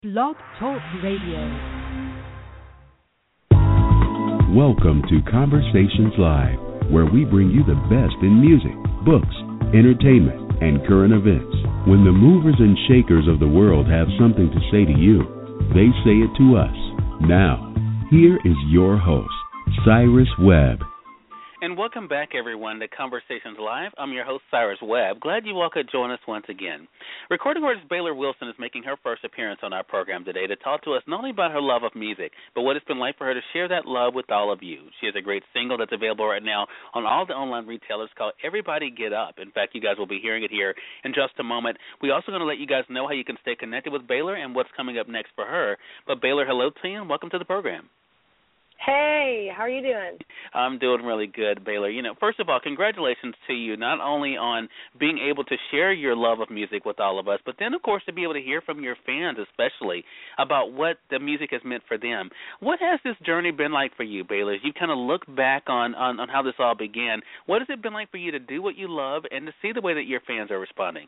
Blog Talk Radio. Welcome to Conversations Live, where we bring you the best in music, books, entertainment, and current events. When the movers and shakers of the world have something to say to you, they say it to us. Now, here is your host, Cyrus Webb. And welcome back, everyone, to Conversations Live. I'm your host, Cyrus Webb. Glad you all could join us once again. Recording artist Baylor Wilson is making her first appearance on our program today to talk to us not only about her love of music, but what it's been like for her to share that love with all of you. She has a great single that's available right now on all the online retailers called Everybody Get Up. In fact, you guys will be hearing it here in just a moment. We're also going to let you guys know how you can stay connected with Baylor and what's coming up next for her. But Baylor, hello to you and welcome to the program. Hey, how are you doing? I'm doing really good, Baylor. First of all, congratulations to you, not only on being able to share your love of music with all of us, but then, of course, to be able to hear from your fans especially about what the music has meant for them. What has this journey been like for you, Baylor? As you kind of look back on how this all began, what has it been like for you to do what you love and to see the way that your fans are responding?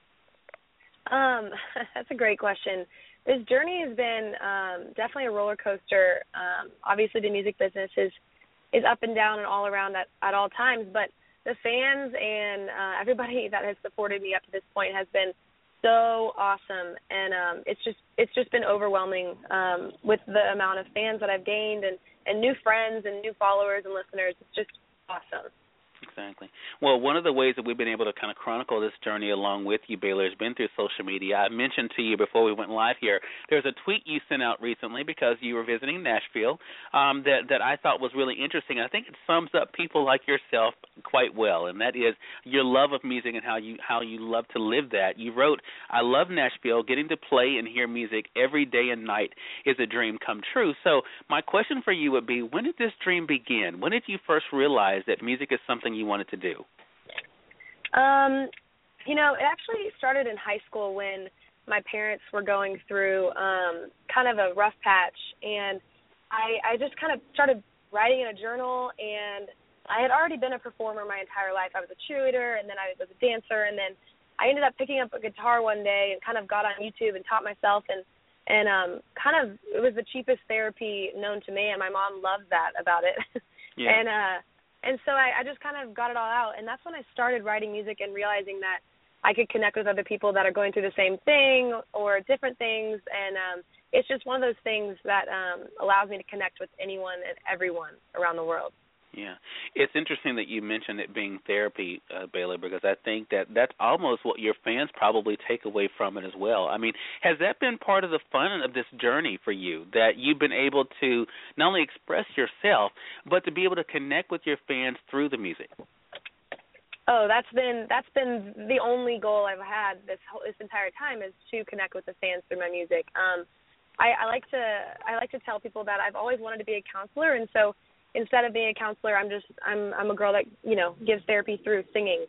That's a great question. This journey has been definitely a roller coaster. Obviously, the music business is up and down and all around at all times, but the fans and everybody that has supported me up to this point has been so awesome, and it's just been overwhelming with the amount of fans that I've gained and new friends and new followers and listeners. It's just awesome. Exactly. Well, one of the ways that we've been able to kind of chronicle this journey along with you, Baylor, has been through social media. I mentioned to you before we went live here, there's a tweet you sent out recently because you were visiting Nashville that I thought was really interesting. I think it sums up people like yourself quite well, and that is your love of music and how you love to live that. You wrote, "I love Nashville. Getting to play and hear music every day and night is a dream come true." So my question for you would be, when did this dream begin? When did you first realize that music is something you wanted to do? It actually started in high school when my parents were going through kind of a rough patch, and I just kind of started writing in a journal, and I had already been a performer my entire life. I was a cheerleader, and then I was a dancer, and then I ended up picking up a guitar one day and kind of got on YouTube and taught myself, and kind of it was the cheapest therapy known to me, and my mom loved that about it. Yeah. And so I just kind of got it all out, and that's when I started writing music and realizing that I could connect with other people that are going through the same thing or different things, and it's just one of those things that allows me to connect with anyone and everyone around the world. Yeah. It's interesting that you mentioned it being therapy, Baylor, because I think that's almost what your fans probably take away from it as well. I mean, has that been part of the fun of this journey for you, that you've been able to not only express yourself, but to be able to connect with your fans through the music? Oh, that's been the only goal I've had this entire time, is to connect with the fans through my music. I like to tell people that I've always wanted to be a counselor, and so instead of being a counselor, I'm a girl that gives therapy through singing,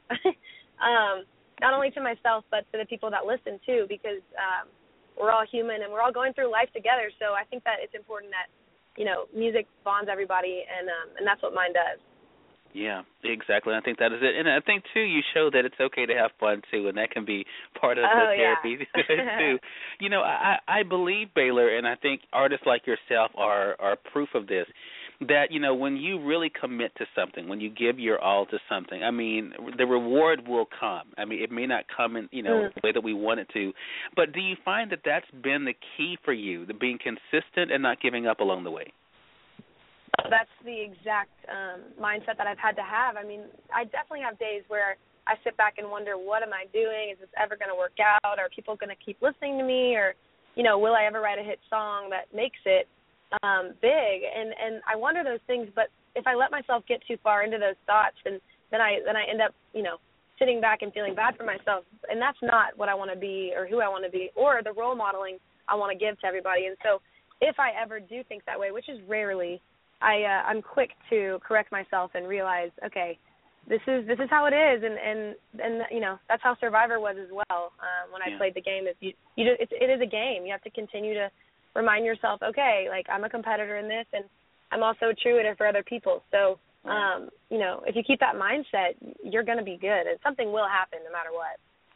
not only to myself but to the people that listen too, because we're all human and we're all going through life together. So I think that it's important that music bonds everybody, and that's what mine does. Yeah, exactly. I think that is it. And I think, too, you show that it's okay to have fun, too, and that can be part of the therapy, too. I believe, Baylor, and I think artists like yourself are proof of this, that, when you really commit to something, when you give your all to something, I mean, the reward will come. I mean, it may not come in, the way that we want it to, but do you find that that's been the key for you, the being consistent and not giving up along the way? That's the exact mindset that I've had to have. I mean, I definitely have days where I sit back and wonder, what am I doing? Is this ever going to work out? Are people going to keep listening to me? Or, will I ever write a hit song that makes it big? And I wonder those things, but if I let myself get too far into those thoughts, then I end up, sitting back and feeling bad for myself. And that's not what I want to be or who I want to be or the role modeling I want to give to everybody. And so if I ever do think that way, which is rarely, I'm quick to correct myself and realize, okay, this is how it is, and that's how Survivor was as well. When I played the game, it is a game. You have to continue to remind yourself, okay, like, I'm a competitor in this, and I'm also a cheerleader for other people. So, if you keep that mindset, you're going to be good, and something will happen no matter what.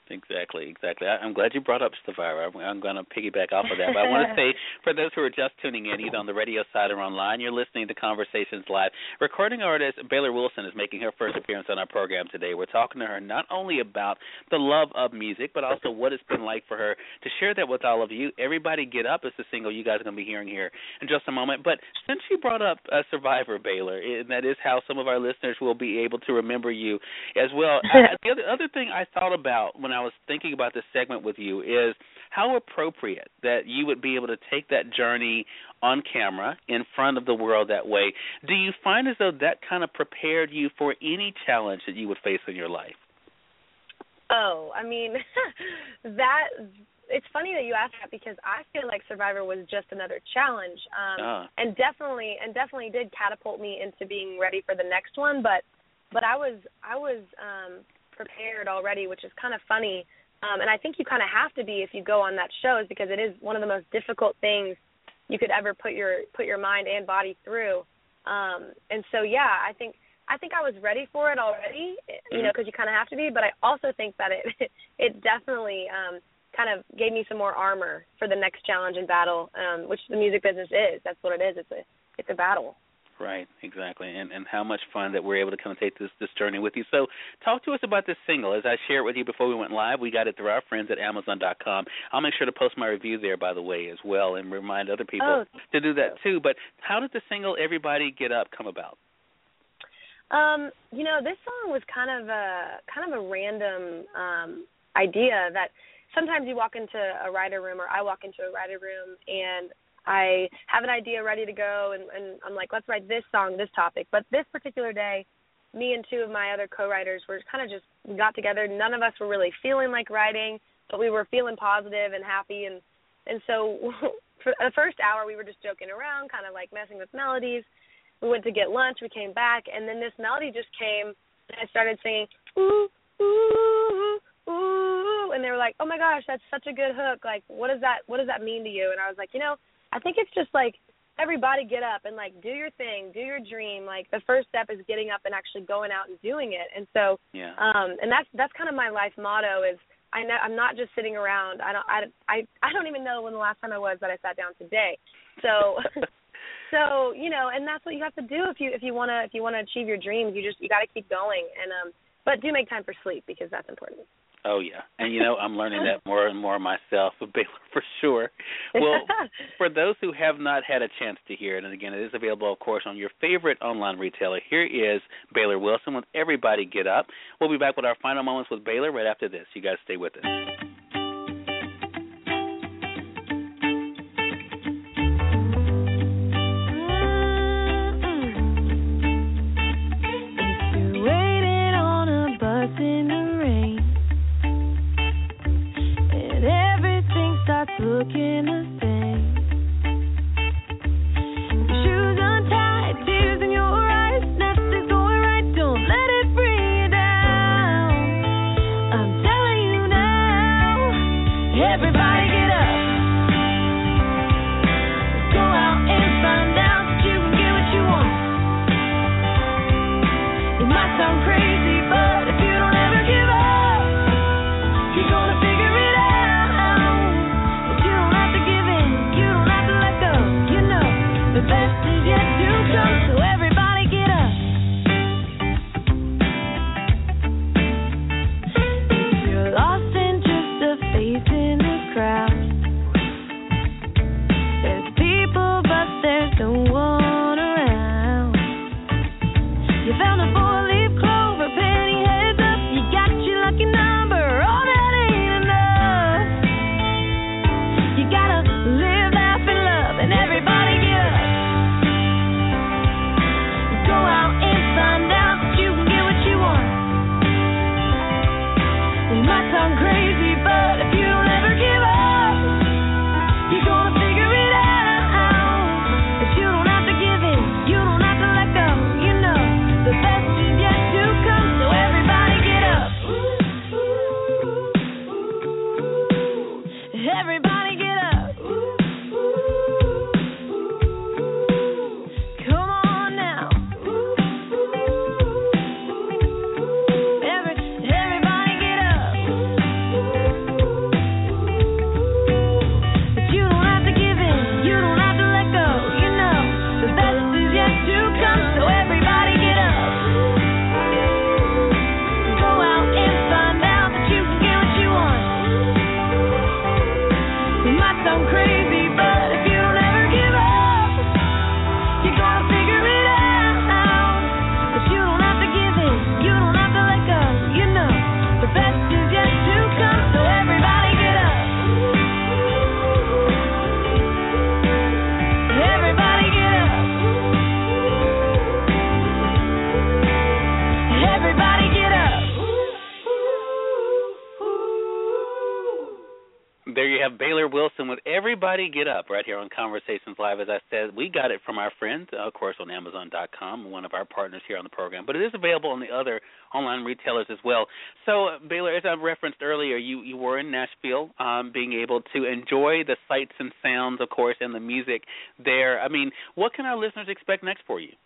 Exactly. I'm glad you brought up Survivor. I'm going to piggyback off of that. But I want to say, for those who are just tuning in, either on the radio side or online, you're listening to Conversations Live. Recording artist Baylor Wilson is making her first appearance on our program today. We're talking to her not only about the love of music, but also what it's been like for her to share that with all of you. Everybody Get Up is the single you guys are going to be hearing here in just a moment. But since you brought up Survivor, Baylor, and that is how some of our listeners will be able to remember you as well, the other thing I thought about when I was thinking about this segment with you is how appropriate that you would be able to take that journey on camera in front of the world that way. Do you find as though that kind of prepared you for any challenge that you would face in your life? Oh, I mean, it's funny that you asked that because I feel like Survivor was just another challenge, and definitely did catapult me into being ready for the next one. But I was prepared already, which is kind of funny. And I think you kind of have to be if you go on that show, is because it is one of the most difficult things you could ever put your mind and body through. And so, yeah, I think I was ready for it already, you know, because you kind of have to be. But I also think that it definitely kind of gave me some more armor for the next challenge and battle, which the music business is. That's what it is. It's a battle. Right, exactly, and how much fun that we're able to come and take this journey with you. So talk to us about this single. As I shared with you before we went live, we got it through our friends at Amazon.com. I'll make sure to post my review there, by the way, as well, and remind other people to do that too. But how did the single Everybody Get Up come about? You know, this song was kind of a random idea that sometimes you walk into a writer room, or I walk into a writer room, and I have an idea ready to go, and I'm like, let's write this song, this topic. But this particular day, me and two of my other co-writers were kind of we got together. None of us were really feeling like writing, but we were feeling positive and happy. And so for the first hour, we were just joking around, kind of like messing with melodies. We went to get lunch. We came back, and then this melody just came, and I started singing, ooh, ooh, ooh. And they were like, oh, my gosh, that's such a good hook. Like, what does that mean to you? And I was like, you know, I think it's just like everybody get up and like do your thing, do your dream. Like the first step is getting up and actually going out and doing it. And so, and that's kind of my life motto is I'm not just sitting around. I don't even know when the last time I was that I sat down today. So, so you know, and that's what you have to do if you want to achieve your dreams. You got to keep going. And but do make time for sleep because that's important. Oh, yeah. And, you know, I'm learning that more and more myself, Baylor, for sure. Well, for those who have not had a chance to hear it, and, again, it is available, of course, on your favorite online retailer, here is Baylor Wilson with Everybody Get Up. We'll be back with our final moments with Baylor right after this. You guys stay with us. Looking the same. Your shoes untied, tears in your eyes. Nothing's going right, don't let it bring you down. I'm telling you now, everybody get up. Go out and find out that you can get what you want. It might sound crazy, but if you don't ever give up, you're gonna figure it out. Giving Everybody Get Up right here on Conversations Live. As I said, we got it from our friends, of course, on Amazon.com, one of our partners here on the program. But it is available on the other online retailers as well. So, Baylor, as I referenced earlier, you were in Nashville, being able to enjoy the sights and sounds, of course, and the music there. I mean, what can our listeners expect next for you?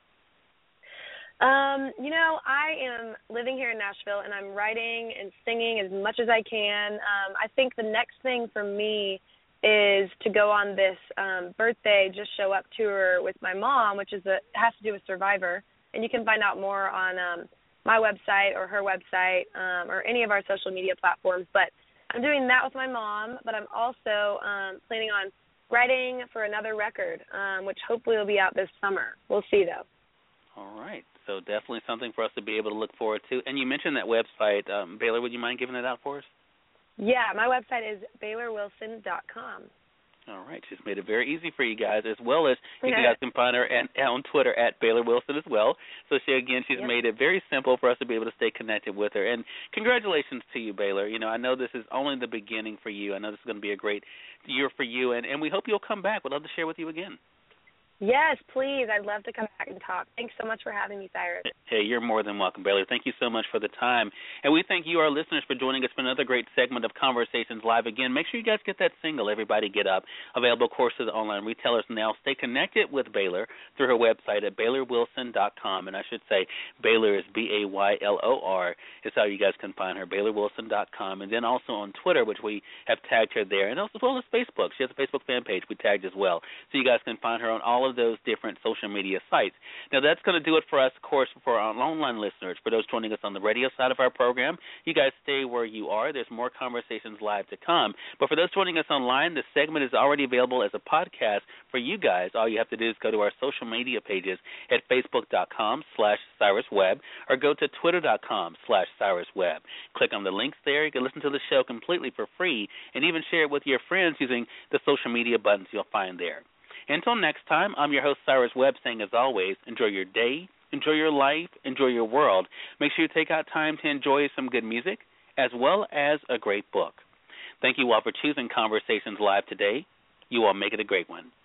I am living here in Nashville, and I'm writing and singing as much as I can. I think the next thing for me is to go on this birthday Just Show Up tour with my mom, which has to do with Survivor. And you can find out more on my website or her website or any of our social media platforms. But I'm doing that with my mom, but I'm also planning on writing for another record, which hopefully will be out this summer. We'll see, though. All right. So definitely something for us to be able to look forward to. And you mentioned that website. Baylor, would you mind giving it out for us? Yeah, my website is BaylorWilson.com. All right. She's made it very easy for you guys, as well as you guys can find her on Twitter at Baylor Wilson as well. So she's made it very simple for us to be able to stay connected with her. And congratulations to you, Baylor. I know this is only the beginning for you. I know this is going to be a great year for you, and we hope you'll come back. We'd love to share with you again. Yes, please. I'd love to come back and talk. Thanks so much for having me, Cyrus. Hey, you're more than welcome, Baylor. Thank you so much for the time. And we thank you, our listeners, for joining us for another great segment of Conversations Live. Again, make sure you guys get that single, Everybody Get Up, available, of course, to the online retailers now. Stay connected with Baylor through her website at BaylorWilson.com. And I should say Baylor is Baylor is how you guys can find her, BaylorWilson.com. And then also on Twitter, which we have tagged her there, and also as well as Facebook. She has a Facebook fan page we tagged as well. So you guys can find her on all of those different social media sites. Now, that's going to do it for us, of course, for our online listeners. For those joining us on the radio side of our program, you guys stay where you are. There's more Conversations Live to come. But for those joining us online, the segment is already available as a podcast for you guys. All you have to do is go to our social media pages at Facebook.com/CyrusWebb or go to Twitter.com/CyrusWebb. Click on the links there. You can listen to the show completely for free and even share it with your friends using the social media buttons you'll find there. Until next time, I'm your host, Cyrus Webb, saying, as always, enjoy your day, enjoy your life, enjoy your world. Make sure you take out time to enjoy some good music as well as a great book. Thank you all for choosing Conversations Live today. You all make it a great one.